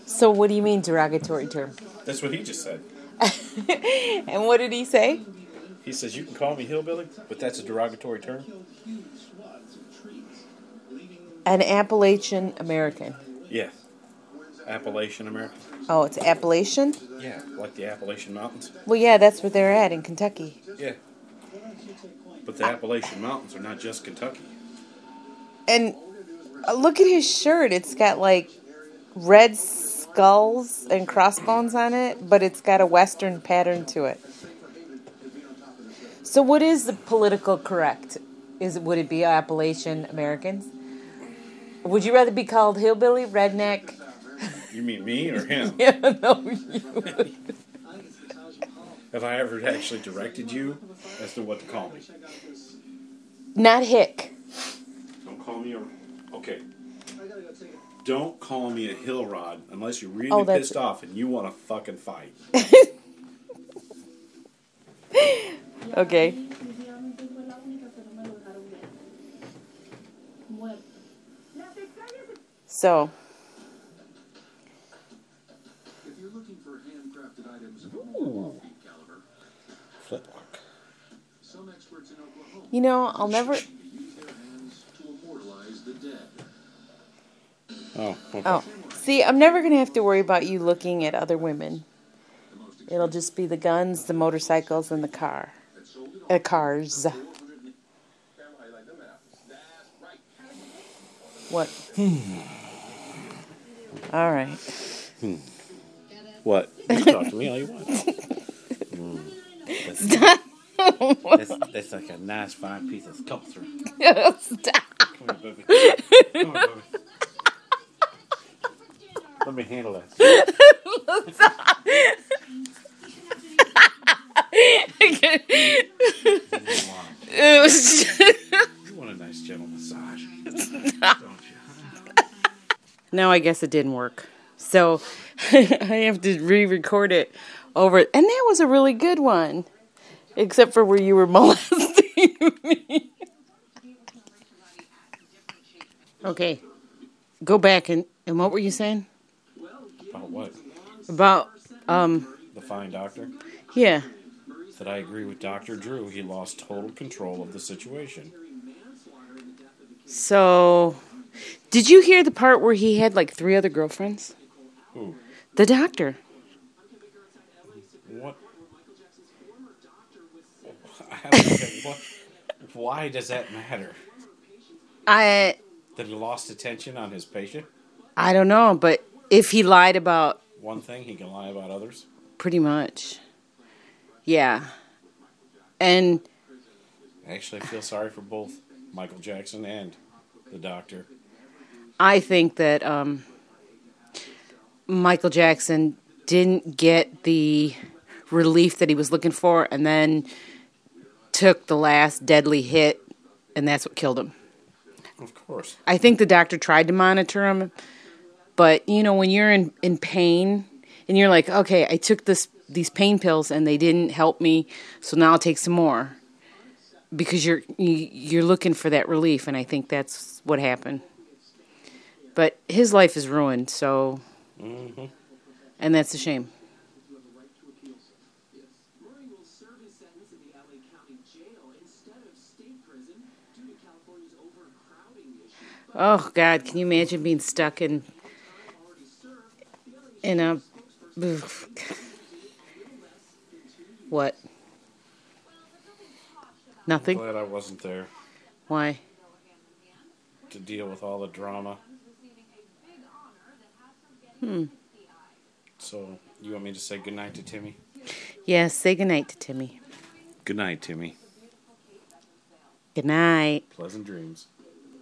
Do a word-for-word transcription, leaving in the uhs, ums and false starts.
So what do you mean derogatory term? That's what he just said. And what did he say? He says, you can call me hillbilly, but that's a derogatory term. An Appalachian American. Yeah. Appalachian American. Oh, it's Appalachian? Yeah, like the Appalachian Mountains. Well, yeah, that's where they're at in Kentucky. Yeah. But the Appalachian Mountains are not just Kentucky. And uh, look at his shirt. It's got like red skulls and crossbones on it, but it's got a Western pattern to it. So what is the political correct? Is it, would it be Appalachian Americans? Would you rather be called hillbilly, redneck? You mean me or him? Yeah, no, you. Have I ever actually directed you as to what to call me? Not hick. Don't call me a... Okay. Don't call me a hill rod unless you're really Oh, that's- pissed off and you want to fucking fight. Okay. So, If you're looking for handcrafted items of Ooh. Flintlock. some experts in Oklahoma you know, I'll never... use their hands to immortalize the dead. Oh, okay. Oh, see, I'm never going to have to worry about you looking at other women. It'll just be the guns, the motorcycles, and the car. Uh, cars. What? All right. What? You talk to me all you want. Mm. Stop. That's, that's like a nice fine piece of sculpture. Stop. Come here, baby. Come here, baby. Let me handle that. Stop. You want a nice gentle massage, don't you? No, I guess it didn't work. So I have to re-record it over. And that was a really good one. Except for where you were molesting me. Okay. Go back and, and what were you saying? About what? About, um, The fine doctor? yeah. That I agree with Doctor Drew. He lost total control of the situation. So, did you hear the part where he had like three other girlfriends? Who? The doctor. What? I don't get what. Why does that matter? I That he lost attention on his patient? I don't know, but if he lied about One thing, he can lie about others. pretty much. Yeah. And Actually, I feel sorry for both Michael Jackson and the doctor. I think that um, Michael Jackson didn't get the relief that he was looking for and then took the last deadly hit, and that's what killed him. Of course. I think the doctor tried to monitor him, but, you know, when you're in, in pain and you're like, okay, I took this these pain pills and they didn't help me, so now I'll take some more. Because you're you're looking for that relief, and I think that's what happened. But his life is ruined, so... Mm-hmm. And that's a shame. Oh, God, can you imagine being stuck in... In a... What? Nothing? Glad I wasn't there Why? to deal with all the drama. Hmm. So, you want me to say goodnight to Timmy? Yes, say goodnight to Timmy. Good night, Timmy. Good night. Pleasant dreams.